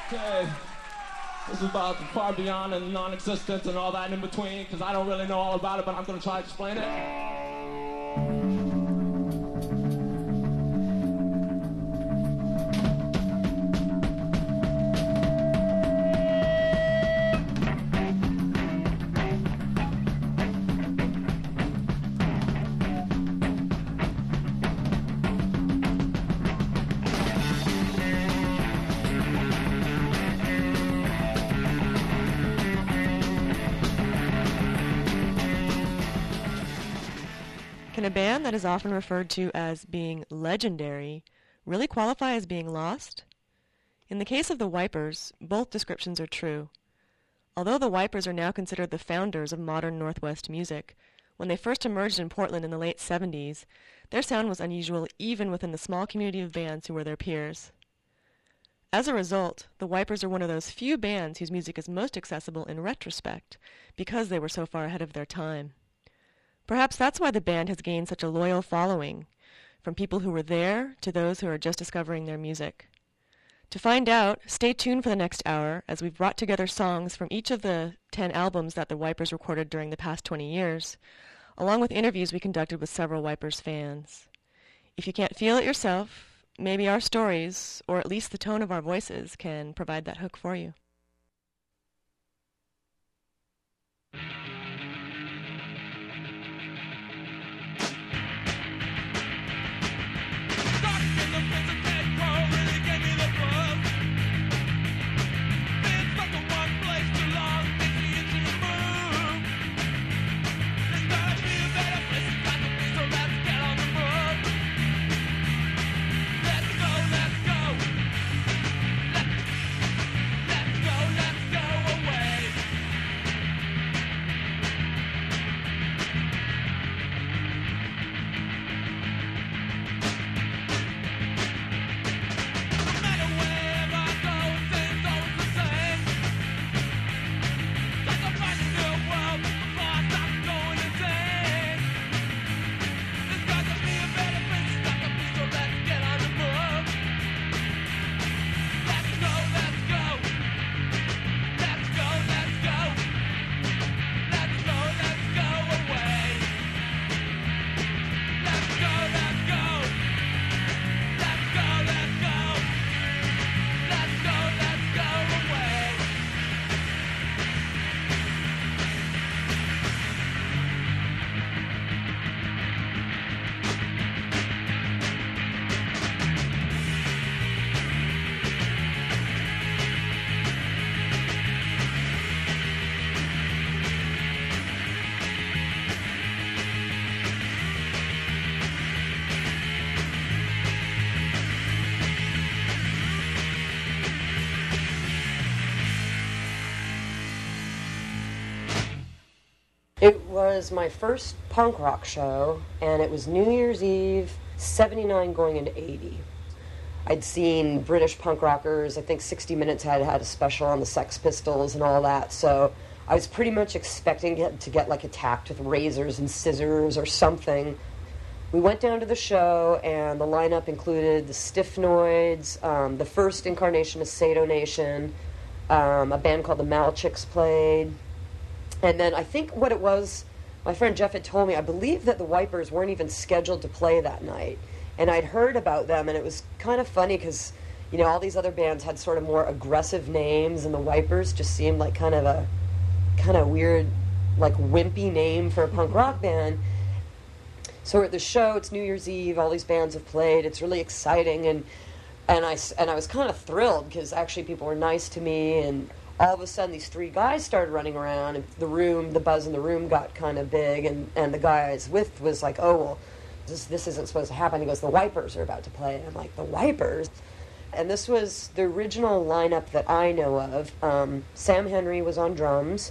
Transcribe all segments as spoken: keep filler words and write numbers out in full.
Okay. This is about the far beyond and non-existent and all that in between, because I don't really know all about it, but I'm going to try to explain it. Can a band that is often referred to as being legendary really qualify as being lost? In the case of the Wipers, both descriptions are true. Although the Wipers are now considered the founders of modern Northwest music, when they first emerged in Portland in the late seventies, their sound was unusual even within the small community of bands who were their peers. As a result, the Wipers are one of those few bands whose music is most accessible in retrospect, because they were so far ahead of their time. Perhaps that's why the band has gained such a loyal following, from people who were there to those who are just discovering their music. To find out, stay tuned for the next hour, as we've brought together songs from each of the ten albums that the Wipers recorded during the past twenty years, along with interviews we conducted with several Wipers fans. If you can't feel it yourself, maybe our stories, or at least the tone of our voices, can provide that hook for you. It was my first punk rock show, and it was New Year's Eve, seventy-nine going into eighty. I'd seen British punk rockers. I think sixty minutes had had a special on the Sex Pistols and all that, so I was pretty much expecting to get, to get like attacked with razors and scissors or something. We went down to the show, and the lineup included the Stiffnoids, um, the first incarnation of Sado Nation, um, a band called the Malchicks played. And then I think what it was, my friend Jeff had told me, I believe that the Wipers weren't even scheduled to play that night. And I'd heard about them, and it was kind of funny because, you know, all these other bands had sort of more aggressive names, and the Wipers just seemed like kind of a kind of weird, like wimpy name for a punk rock band. So we're at the show, it's New Year's Eve, all these bands have played, it's really exciting, and and I, and I was kind of thrilled because actually people were nice to me, and all of a sudden these three guys started running around, and the room, the buzz in the room got kind of big, and, and the guy I was with was like, oh, well, this, this isn't supposed to happen. He goes, the Wipers are about to play. And I'm like, the Wipers? And this was the original lineup that I know of. Um, Sam Henry was on drums.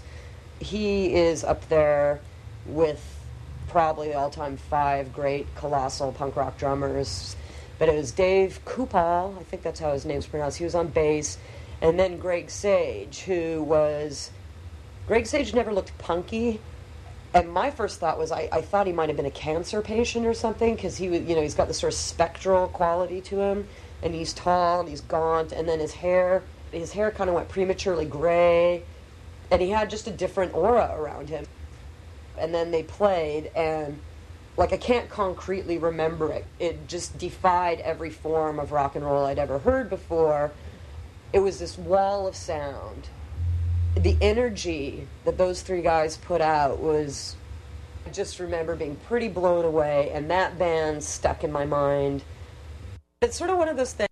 He is up there with probably the all-time five great colossal punk rock drummers. But it was Dave Kupal, I think that's how his name's pronounced. He was on bass. And then Greg Sage, who was... Greg Sage never looked punky. And my first thought was I, I thought he might have been a cancer patient or something, because he was, you know, he's got this sort of spectral quality to him. And he's tall, and he's gaunt, and then his hair His hair kind of went prematurely gray, and he had just a different aura around him. And then they played, and like I can't concretely remember it. It just defied every form of rock and roll I'd ever heard before. It was this wall of sound. The energy that those three guys put out was, I just remember being pretty blown away, and that band stuck in my mind. It's sort of one of those things.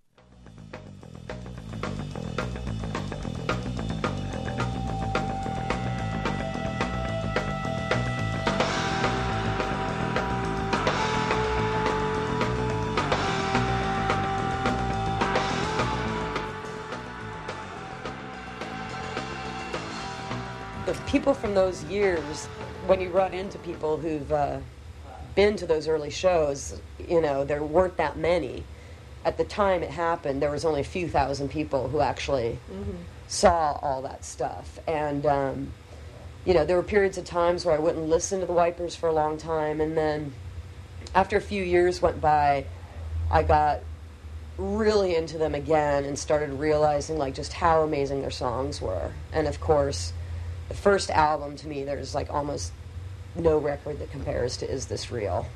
The people from those years, when you run into people who've uh, been to those early shows, you know, there weren't that many. At the time it happened, there was only a few thousand people who actually mm-hmm. saw all that stuff. And, um, you know, there were periods of times where I wouldn't listen to the Wipers for a long time, and then after a few years went by, I got really into them again and started realizing, like, just how amazing their songs were. And, of course, the first album, to me, there's like almost no record that compares to Is This Real?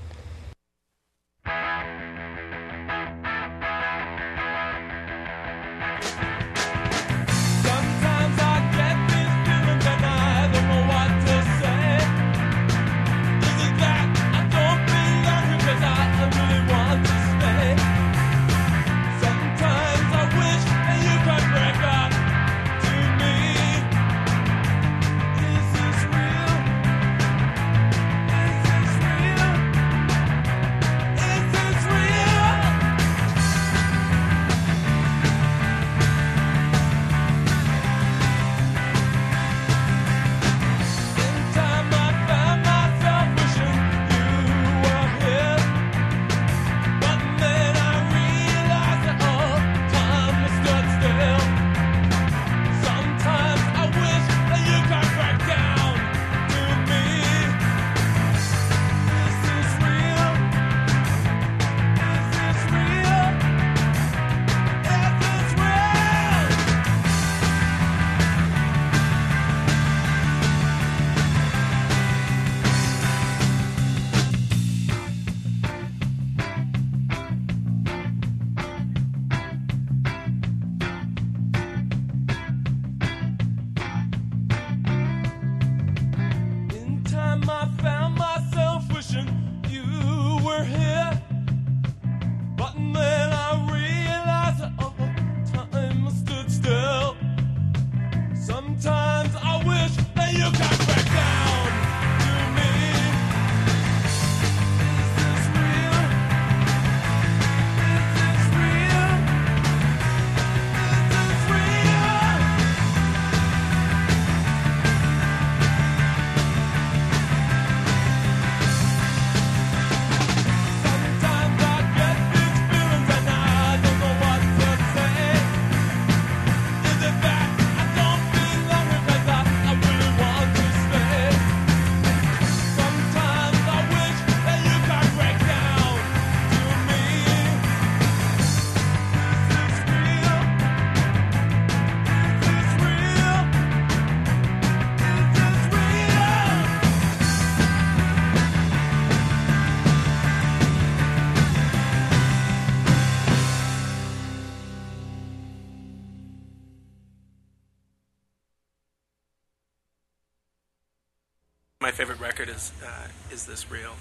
My favorite record is uh, Is This Real?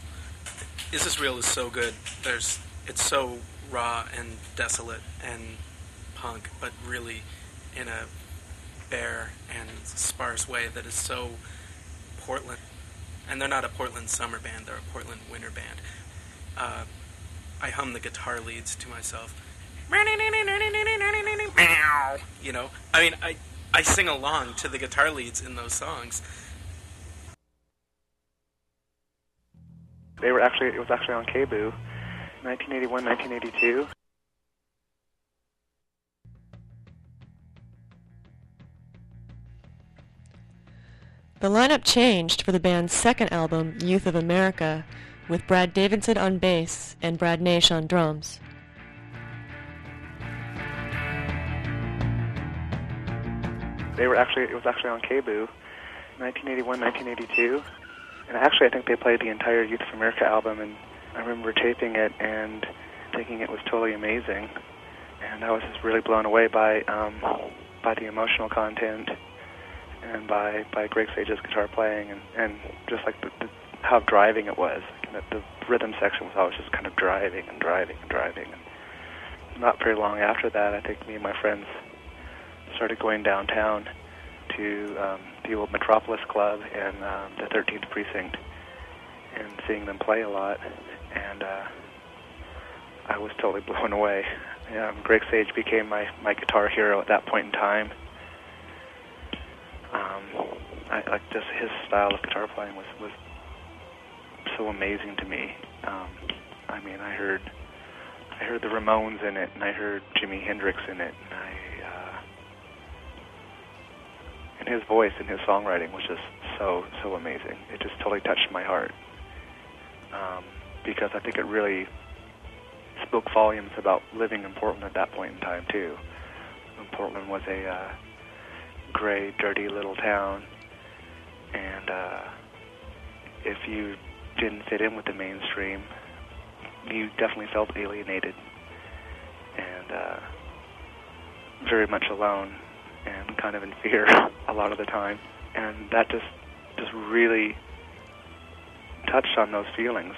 Is This Real is so good. There's it's so raw and desolate and punk, but really in a bare and sparse way that is so Portland. And they're not a Portland summer band, they're a Portland winter band. Uh, I hum the guitar leads to myself. You know, I mean, I, I sing along to the guitar leads in those songs. They were actually, it was actually on K B U, nineteen eighty-one, nineteen eighty-two. The lineup changed for the band's second album, Youth of America, with Brad Davidson on bass and Brad Naish on drums. they were actually, it was actually on K B O O, nineteen eighty-one, nineteen eighty-two. And actually, I think they played the entire Youth for America album, and I remember taping it and thinking it was totally amazing. And I was just really blown away by um, by the emotional content and by, by Greg Sage's guitar playing, and, and just like the, the, how driving it was. The, the rhythm section was always just kind of driving and driving and driving. And not very long after that, I think me and my friends started going downtown to um, the old Metropolis Club and um, the thirteenth Precinct and seeing them play a lot. And uh, I was totally blown away. Um, Greg Sage became my, my guitar hero at that point in time. Um, I, like just his style of guitar playing was, was so amazing to me. Um, I mean, I heard I heard the Ramones in it, and I heard Jimi Hendrix in it, and I uh, and his voice and his songwriting was just so so amazing. It just totally touched my heart um, because I think it really spoke volumes about living in Portland at that point in time too. When Portland was a uh, gray, dirty little town, and uh, if you didn't fit in with the mainstream, you definitely felt alienated and uh, very much alone and kind of in fear a lot of the time. And that just just really touched on those feelings.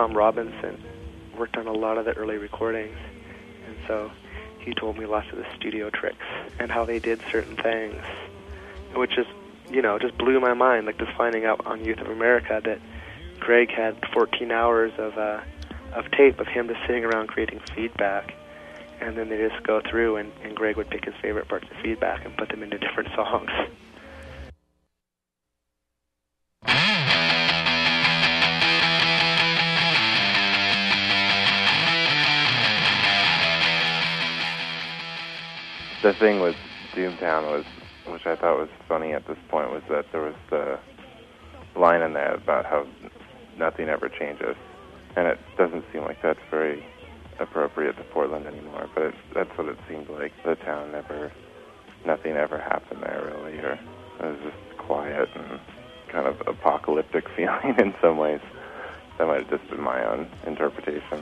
Tom Robinson worked on a lot of the early recordings, and so he told me lots of the studio tricks and how they did certain things, which just, you know, just blew my mind, like just finding out on Youth of America that Greg had fourteen hours of uh, of tape of him just sitting around creating feedback, and then they just go through and, and Greg would pick his favorite parts of feedback and put them into different songs. The thing with Doomtown was, which I thought was funny at this point, was that there was the line in there about how nothing ever changes, and it doesn't seem like that's very appropriate to Portland anymore, but it, that's what it seemed like. The town never, nothing ever happened there really, or it was just quiet and kind of apocalyptic feeling in some ways. That might have just been my own interpretation.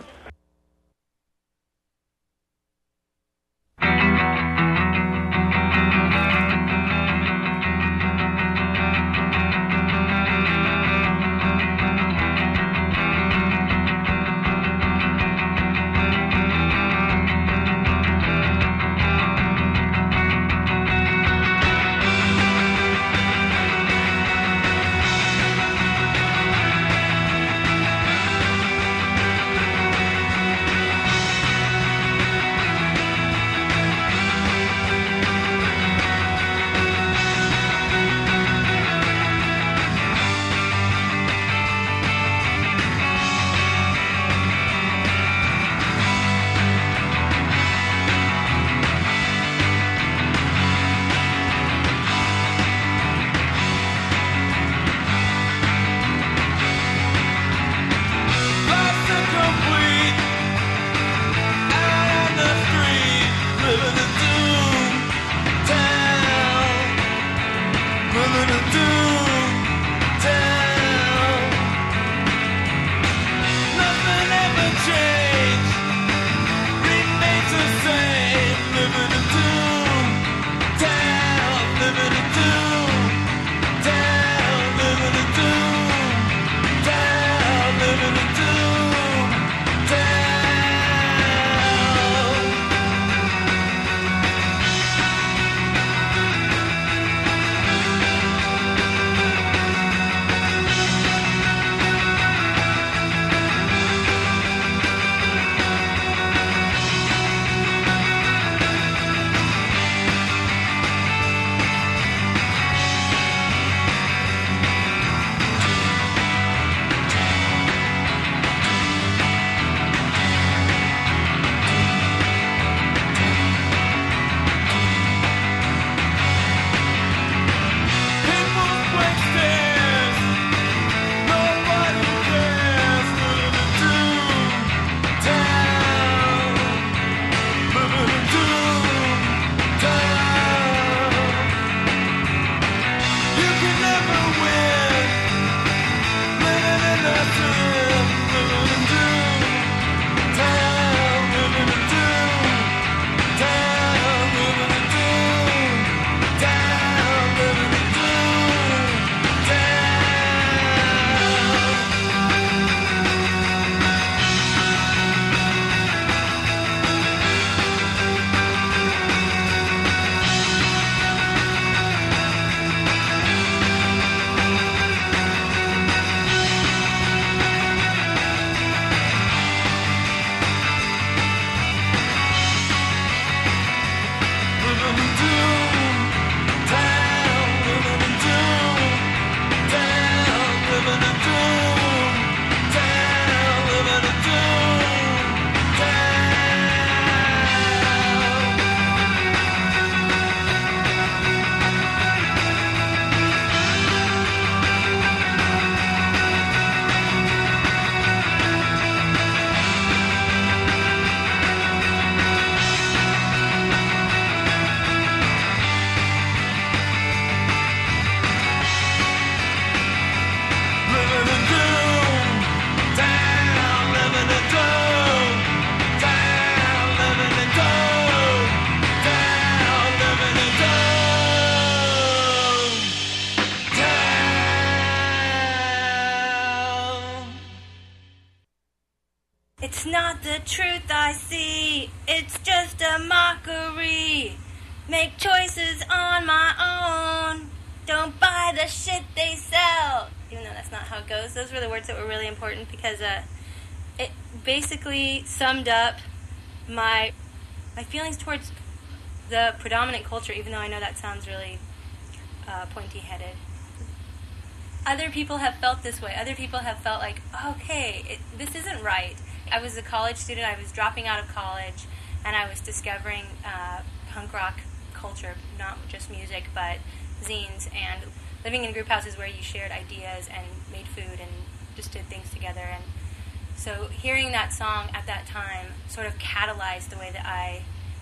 truth I see. It's just a mockery. Make choices on my own. Don't buy the shit they sell. Even though that's not how it goes. Those were the words that were really important because uh, it basically summed up my my feelings towards the predominant culture, even though I know that sounds really uh, pointy-headed. Other people have felt this way. Other people have felt like, okay, it, this isn't right. I was a college student. I was dropping out of college, and I was discovering uh, punk rock culture, not just music, but zines, and living in group houses where you shared ideas and made food and just did things together. And so hearing that song at that time sort of catalyzed the way that I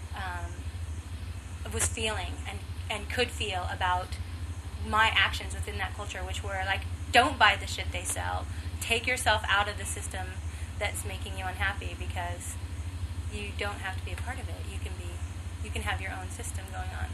um, was feeling and, and could feel about my actions within that culture, which were like, don't buy the shit they sell. Take yourself out of the system that's making you unhappy, because you don't have to be a part of it. You can be, you can have your own system going on.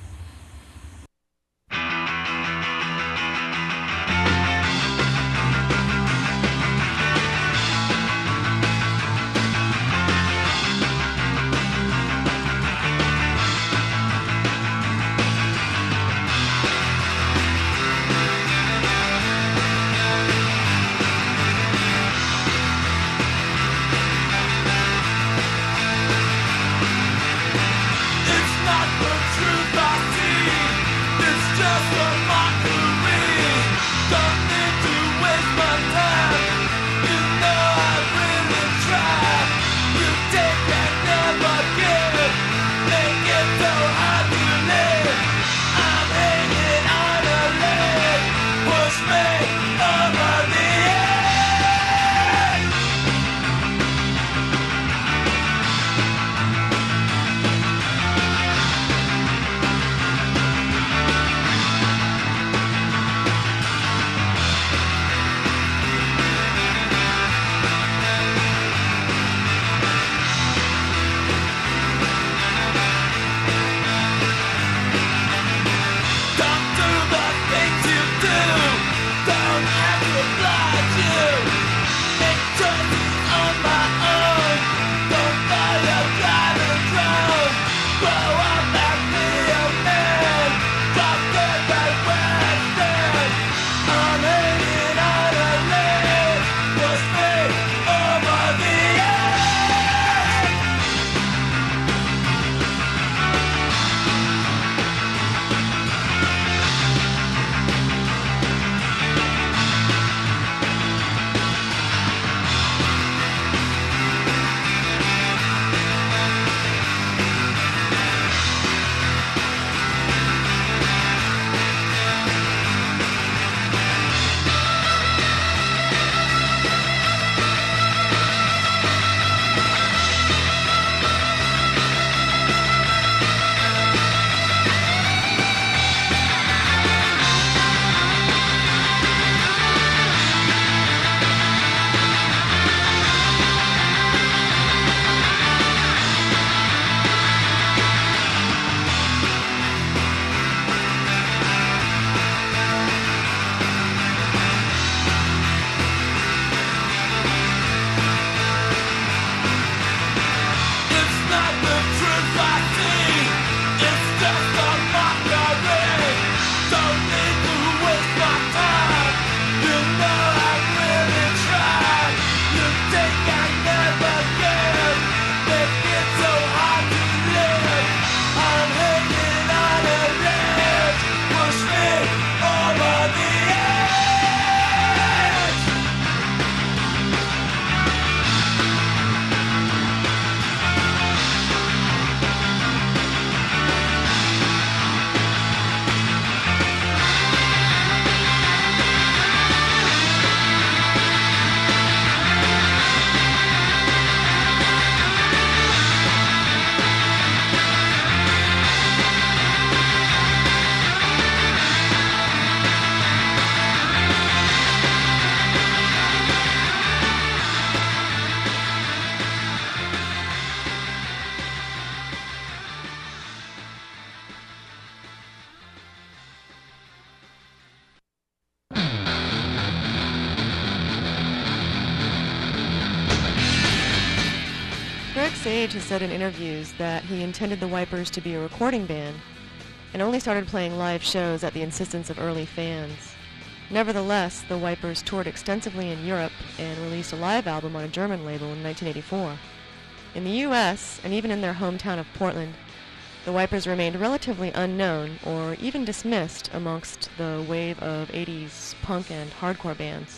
Jack Sage has said in interviews that he intended the Wipers to be a recording band and only started playing live shows at the insistence of early fans. Nevertheless, the Wipers toured extensively in Europe and released a live album on a German label in nineteen eighty-four. In the U S, and even in their hometown of Portland, the Wipers remained relatively unknown or even dismissed amongst the wave of eighties punk and hardcore bands.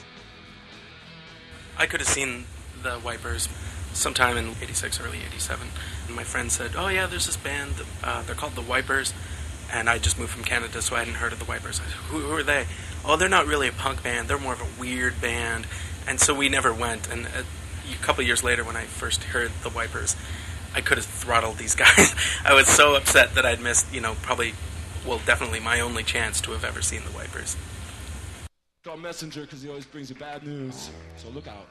I could have seen the Wipers sometime in eighty-six, early eighty-seven, and my friend said, oh yeah, there's this band, uh, they're called the Wipers, and I just moved from Canada, so I hadn't heard of the Wipers. I said, who, who are they? Oh, they're not really a punk band, they're more of a weird band, and so we never went, and uh, a couple years later when I first heard the Wipers, I could have throttled these guys. I was so upset that I'd missed, you know, probably, well, definitely my only chance to have ever seen the Wipers. Call Messenger because he always brings you bad news, so look out.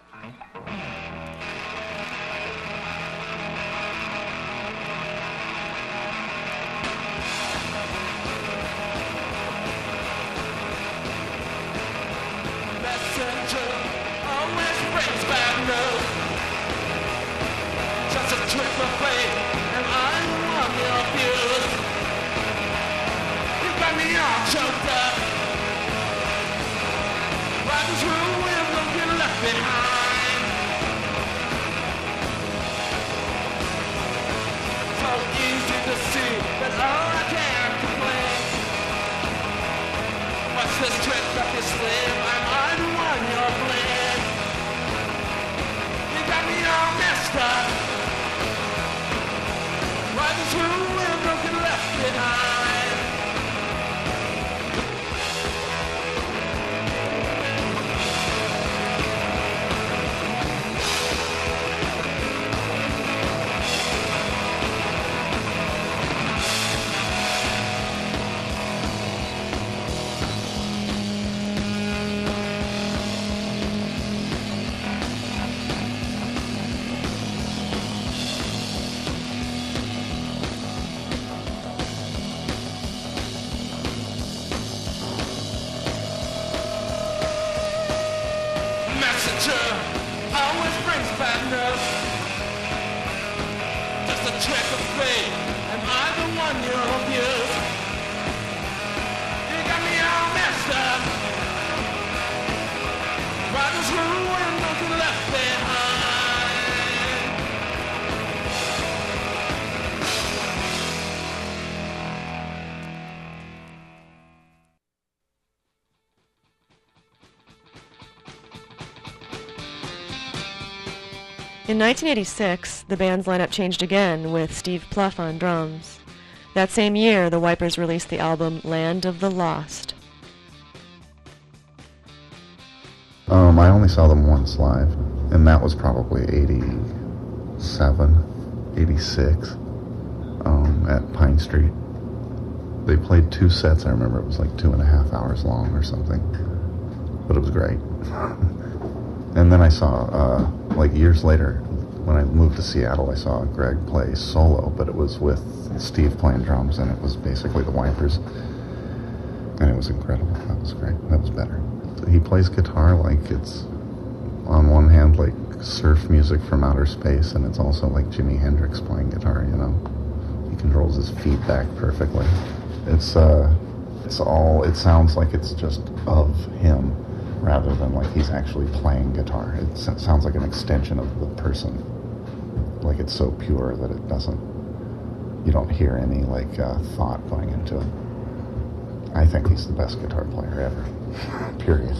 Messenger always brings bad news. Just a trick of fate, and I'm on your views. You got me all choked up. Riding through and don't get left behind. So easy to see that all I can complain. What's this trick up your sleeve? I'm on one your blade. You got me all messed up. Riding through and don't get left behind. Always brings bad news. Just a trick of fate, am I the one you abuse? You got me all messed up. Riding through and nothing left behind. In nineteen eighty-six, the band's lineup changed again with Steve Plouffe on drums. That same year, the Wipers released the album Land of the Lost. Um, I only saw them once live, and that was probably eighty-seven, eighty-six, um, at Pine Street. They played two sets, I remember it was like two and a half hours long or something, but it was great. And then I saw, uh, like years later, when I moved to Seattle, I saw Greg play solo, but it was with Steve playing drums, and it was basically the Wipers, and it was incredible. That was great. That was better. He plays guitar like it's, on one hand, like surf music from outer space, and it's also like Jimi Hendrix playing guitar, you know? He controls his feedback perfectly. It's, uh, it's all, it sounds like it's just of him, rather than like he's actually playing guitar. It sounds like an extension of the person. Like it's so pure that it doesn't, you don't hear any like uh, thought going into it. I think he's the best guitar player ever. Period.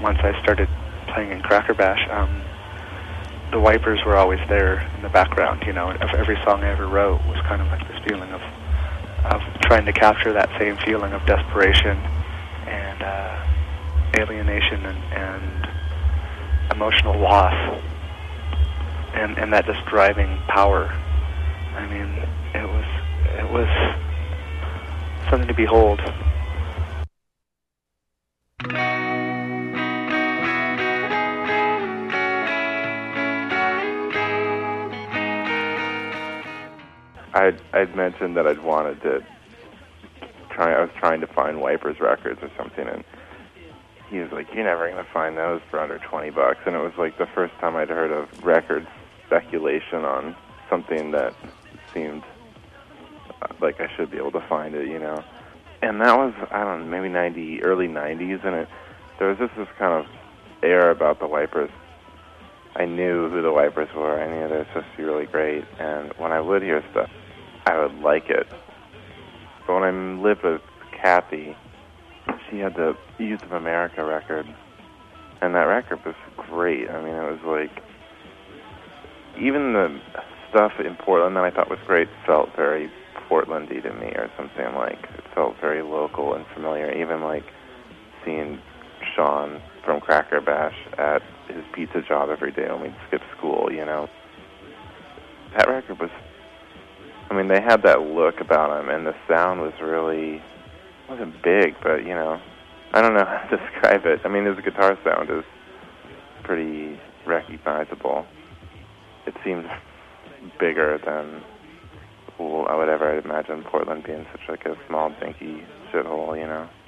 once I started playing in Cracker Bash, um, the Wipers were always there in the background, you know. Every song I ever wrote was kind of like this feeling of of trying to capture that same feeling of desperation and uh, alienation and, and emotional loss, and and that just driving power. I mean, it was it was something to behold. I'd, I'd mentioned that I'd wanted to try, I was trying to find Wipers records or something, and he was like, you're never going to find those for under twenty bucks. And it was like the first time I'd heard of record speculation on something that seemed like I should be able to find it, you know. And that was, I don't know, maybe ninety, early nineties, and it, there was just this kind of air about the Wipers. I knew who the Wipers were. I knew they were supposed to be really great, and when I would hear stuff, I would like it. But when I lived with Kathy, she had the Youth of America record, and that record was great. I mean, it was like, even the stuff in Portland that I thought was great felt very Portlandy to me, or something. Like, it felt very local and familiar. Even like seeing Sean from Cracker Bash at his pizza job every day when we'd skip school, you know. That record was, I mean, they had that look about them, and the sound was really, wasn't big, but, you know, I don't know how to describe it. I mean, his guitar sound is pretty recognizable. It seems bigger than well, I would ever imagine Portland being such like a small, dinky shithole, you know.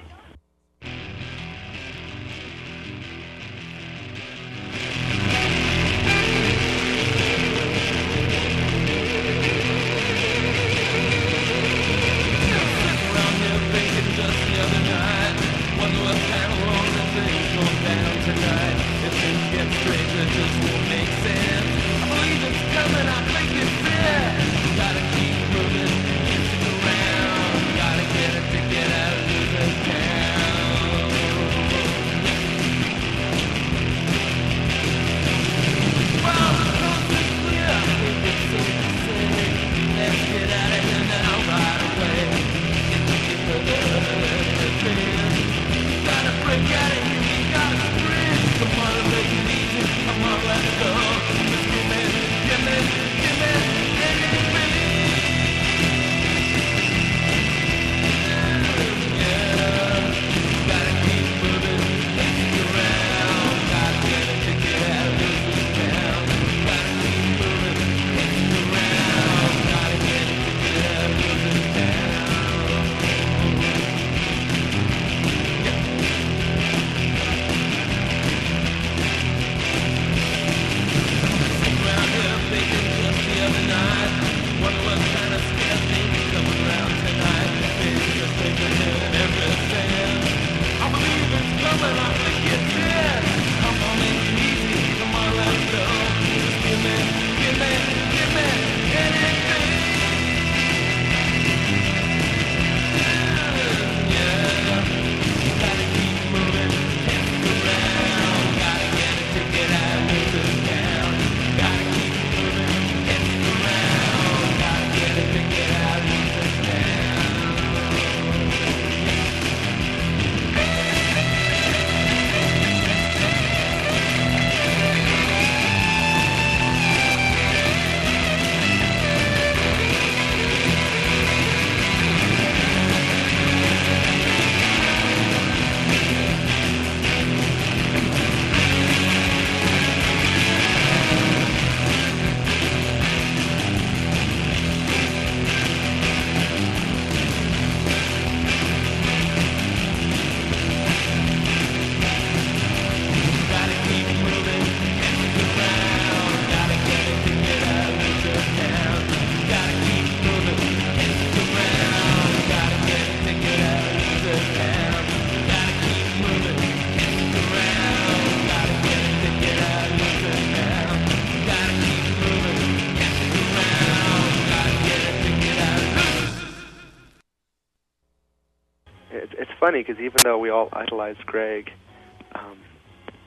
Because even though we all idolized Greg, um,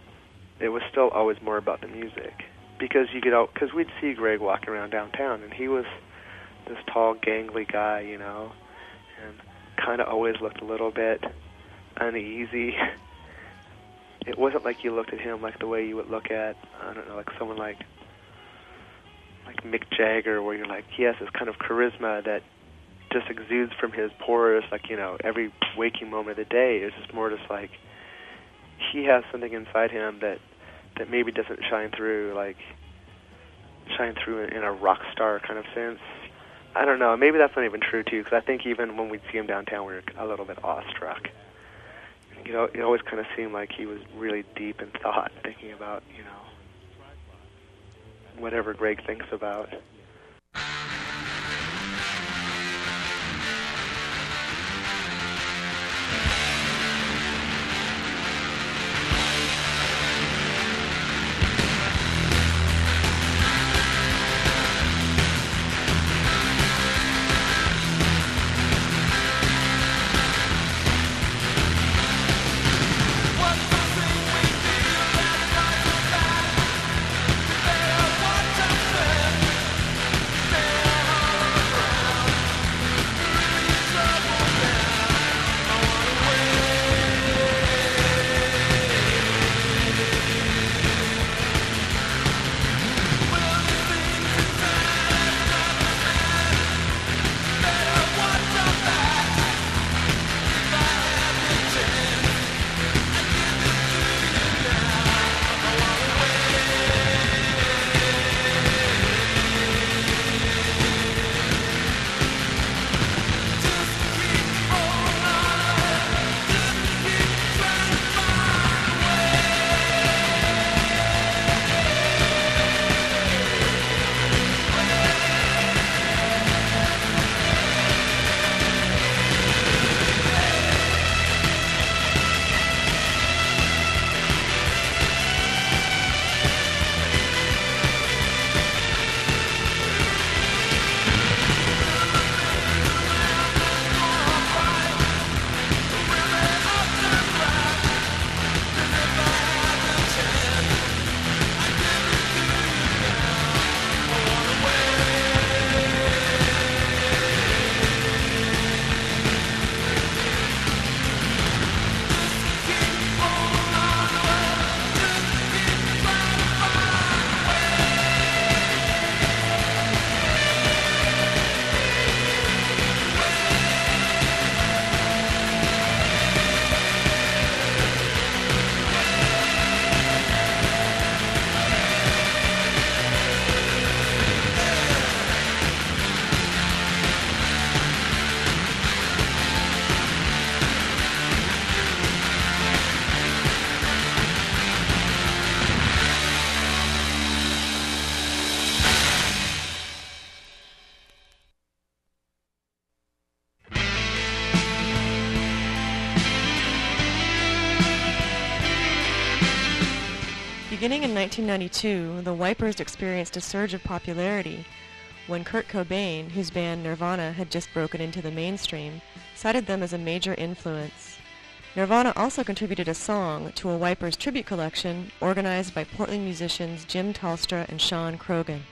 it was still always more about the music. Because you get out, because we'd see Greg walking around downtown, and he was this tall, gangly guy, you know, and kind of always looked a little bit uneasy. It wasn't like you looked at him like the way you would look at, I don't know, like someone like like Mick Jagger, where you're like, he has this kind of charisma that just exudes from his pores, like, you know, every waking moment of the day. It's just more just like he has something inside him that that maybe doesn't shine through, like shine through in, in a rock star kind of sense. I don't know. Maybe that's not even true too, because I think even when we'd see him downtown, we were a little bit awestruck. You know, it always kind of seemed like he was really deep in thought, thinking about, you know, whatever Greg thinks about. Beginning in nineteen ninety-two, the Wipers experienced a surge of popularity when Kurt Cobain, whose band Nirvana had just broken into the mainstream, cited them as a major influence. Nirvana also contributed a song to a Wipers tribute collection organized by Portland musicians Jim Telstra and Sean Crogan.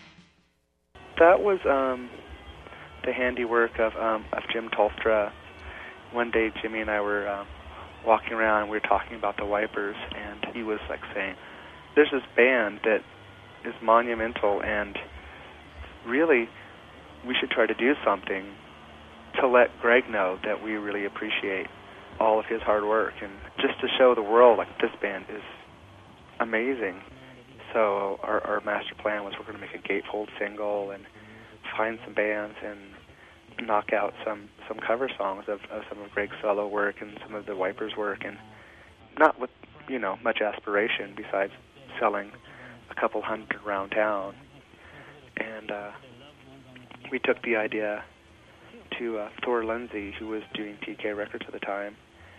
That was um, the handiwork of, um, of Jim Telstra. One day Jimmy and I were um, walking around and we were talking about the Wipers, and he was like saying, there's this band that is monumental, and really we should try to do something to let Greg know that we really appreciate all of his hard work, and just to show the world, like, this band is amazing. So our, our master plan was we're going to make a gatefold single and find some bands and knock out some, some cover songs of, of some of Greg's solo work and some of the Wipers' work, and not with, you know, much aspiration besides selling a couple hundred around town. And uh, we took the idea to uh, Thor Lindsay, who was doing T K Records at the time,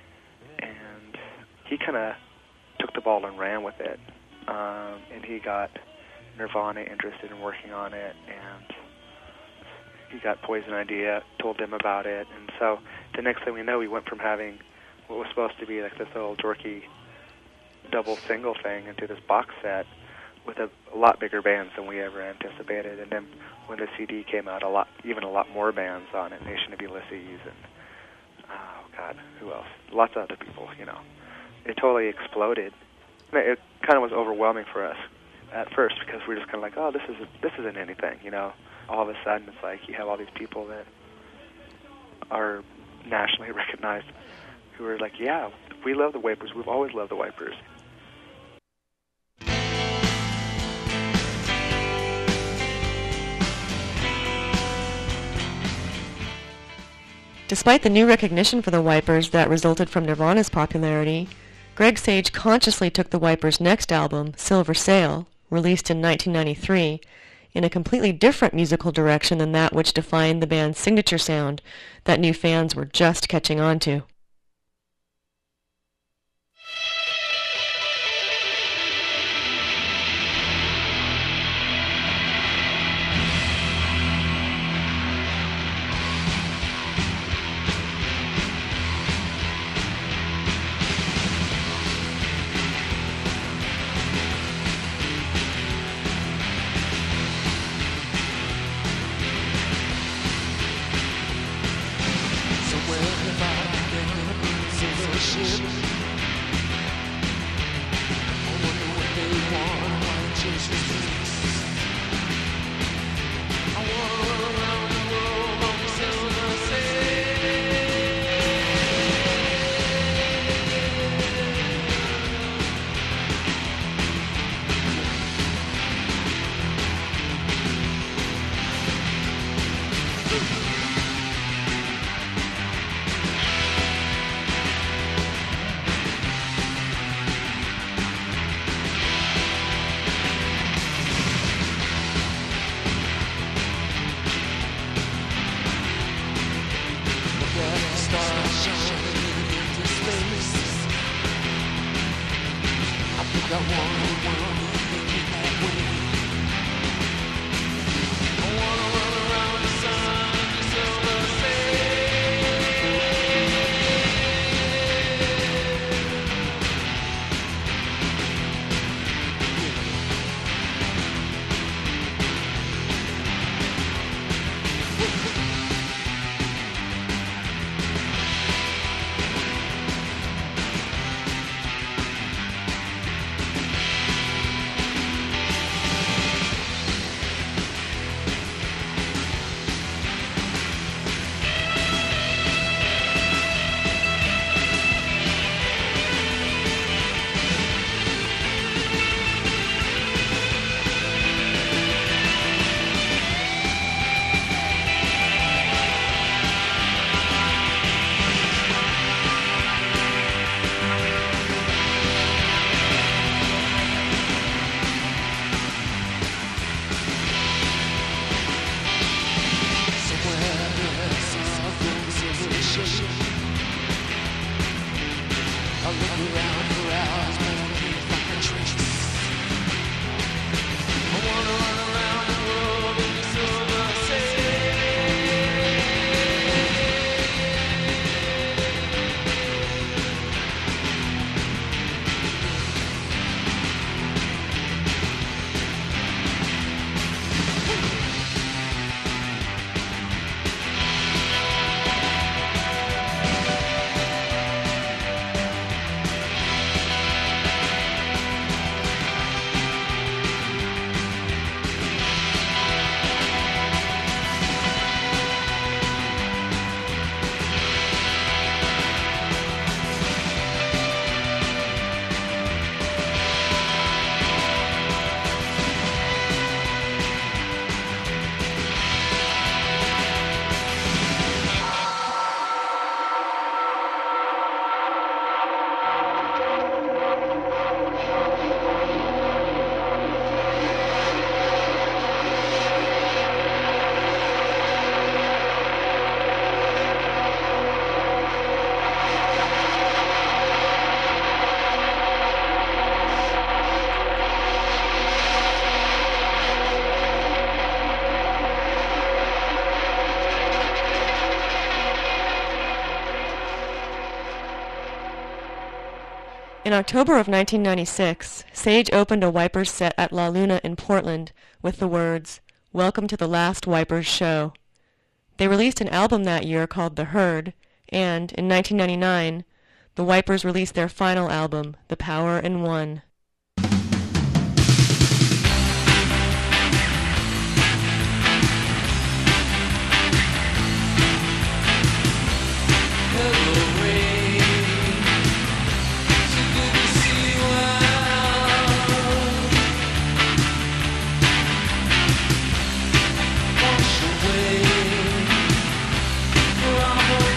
and he kind of took the ball and ran with it. Um, and he got Nirvana interested in working on it, and he got Poison Idea, told them about it, and so the next thing we know, we went from having what was supposed to be like this little dorky double single thing into this box set with a, a lot bigger bands than we ever anticipated. And then when the C D came out, a lot, even a lot more bands on it, Nation of Ulysses and, oh God, who else? Lots of other people, you know. It totally exploded. It kind of was overwhelming for us at first because we were just kind of like, oh, this is this isn't anything, you know. All of a sudden, it's like you have all these people that are nationally recognized who are like, yeah, we love the Wipers. We've always loved the Wipers. Despite the new recognition for the Wipers that resulted from Nirvana's popularity, Greg Sage consciously took the Wipers' next album, Silver Sail, released in nineteen ninety-three, in a completely different musical direction than that which defined the band's signature sound that new fans were just catching on to. In October of nineteen ninety-six, Sage opened a Wipers set at La Luna in Portland with the words, "Welcome to the last Wipers show." They released an album that year called The Herd, and, in nineteen ninety-nine, the Wipers released their final album, The Power in One.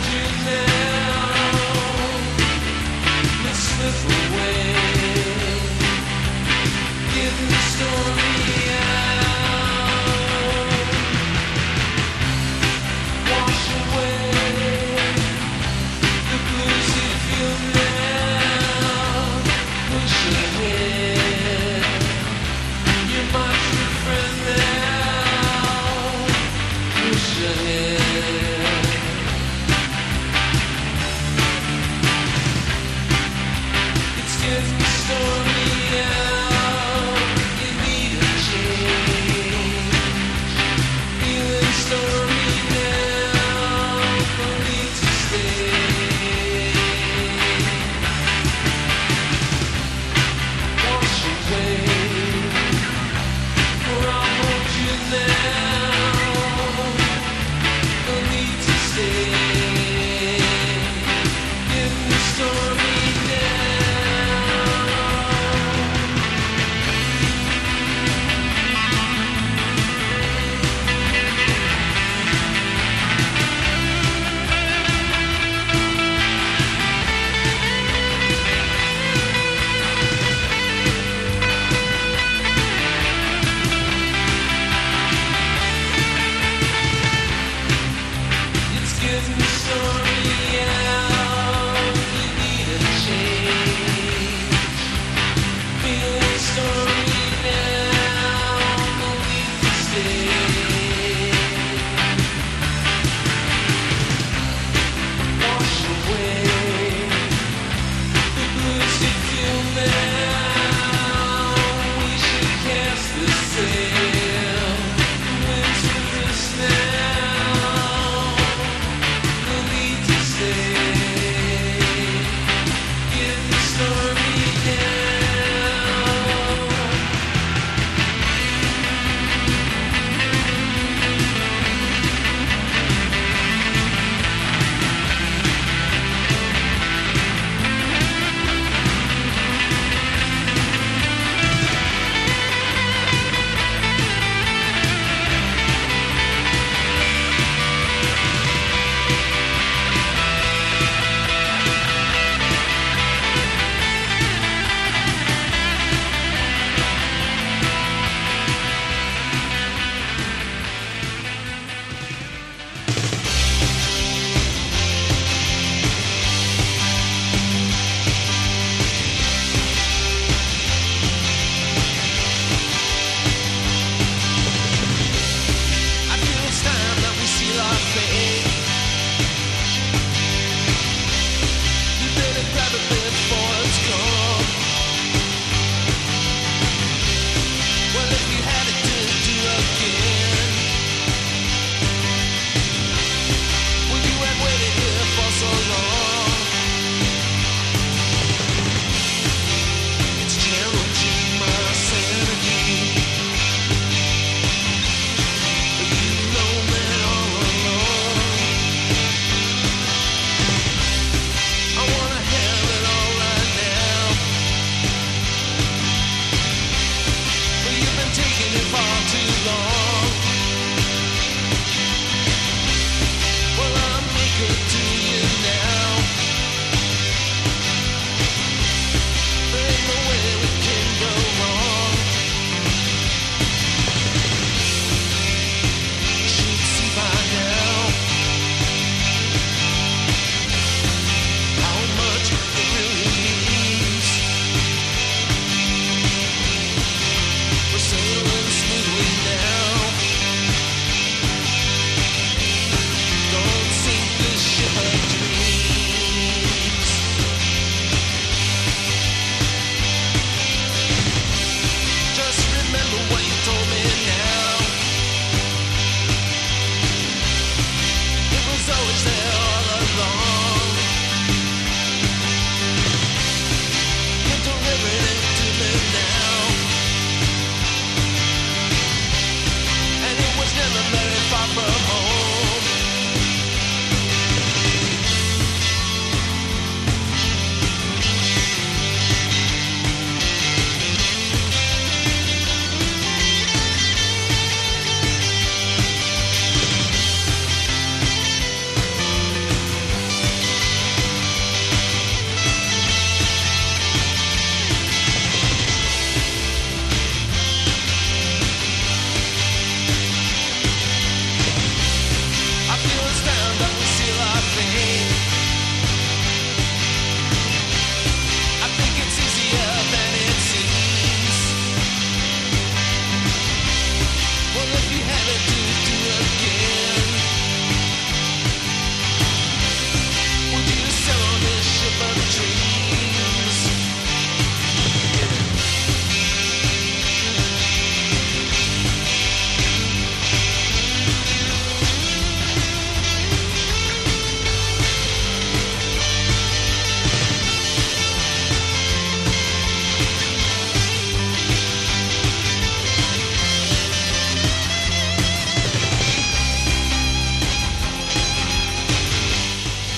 Away.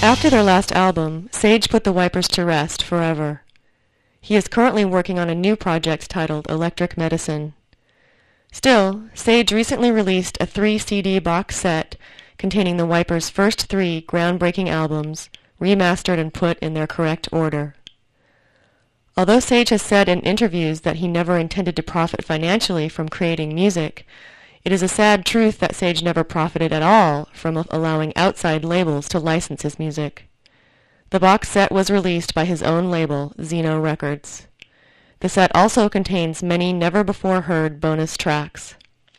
After their last album, Sage put the Wipers to rest forever. He is currently working on a new project titled Electric Medicine. Still, Sage recently released a three C D box set containing the Wipers' first three groundbreaking albums, remastered and put in their correct order. Although Sage has said in interviews that he never intended to profit financially from creating music, it is a sad truth that Sage never profited at all from allowing outside labels to license his music. The box set was released by his own label, Xeno Records. The set also contains many never-before-heard bonus tracks.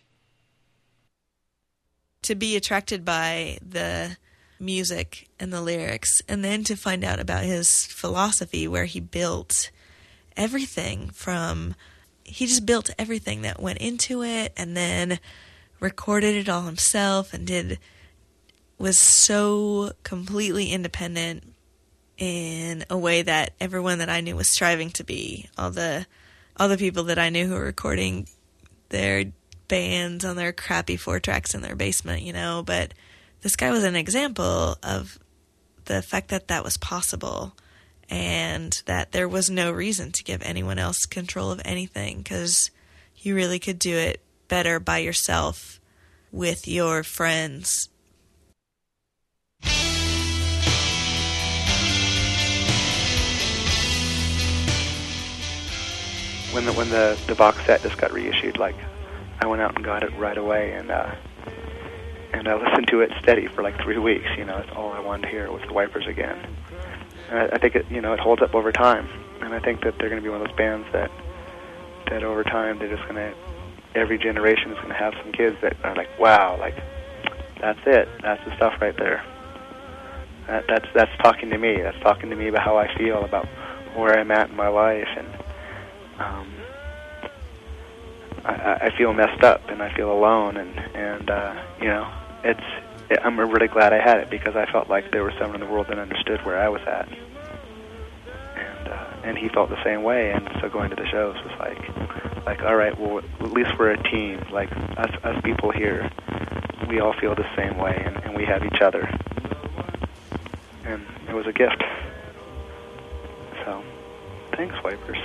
To be attracted by the music and the lyrics, and then to find out about his philosophy, where he built everything from... He just built everything that went into it, and then recorded it all himself, and did was so completely independent in a way that everyone that I knew was striving to be. All the all the people that I knew who were recording their bands on their crappy four tracks in their basement, you know. But this guy was an example of the fact that that was possible, and that there was no reason to give anyone else control of anything, because you really could do it better by yourself with your friends. When the when the, the box set just got reissued, like, I went out and got it right away, and uh, and I listened to it steady for like three weeks. You know, that's all I wanted to hear was the Wipers again. And I, I think it, you know, it holds up over time, and I think that they're going to be one of those bands that that over time they're just going to, every generation is going to have some kids that are like, wow, like, that's it, that's the stuff right there. That, that's that's talking to me. That's talking to me about how I feel, about where I'm at in my life, and um, I, I feel messed up, and I feel alone, and and uh, you know, it's. It, I'm really glad I had it, because I felt like there was someone in the world that understood where I was at, and uh, and he felt the same way. And so going to the shows was like, like all right, well, at least we're a team. Like us, us people here, we all feel the same way, and, and we have each other. And it was a gift. So, thanks, Wipers.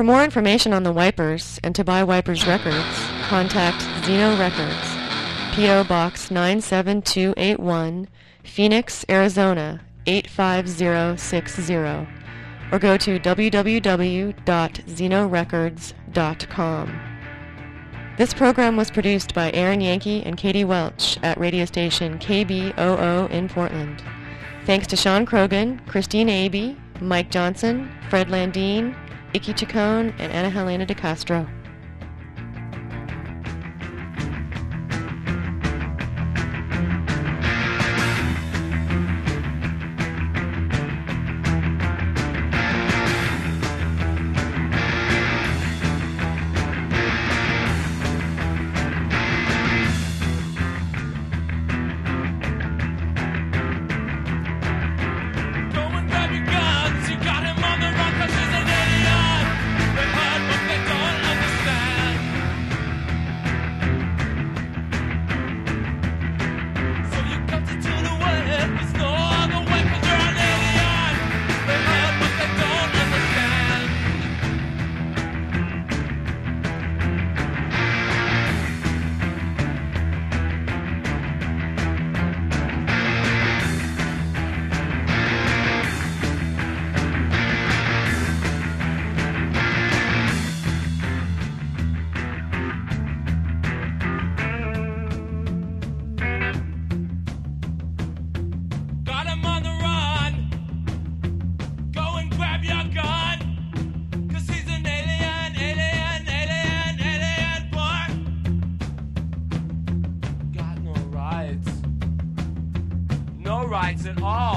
For more information on the Wipers and to buy Wipers records, contact Xeno Records, P O. Box nine seven two eight one, Phoenix, Arizona eight five zero six zero, or go to w w w dot xeno records dot com. This program was produced by Aaron Yankee and Katie Welch at radio station K B O O in Portland. Thanks to Sean Krogan, Christine Abey, Mike Johnson, Fred Landine, Icky Chacon, and Ana Helena de Castro. Rights at all.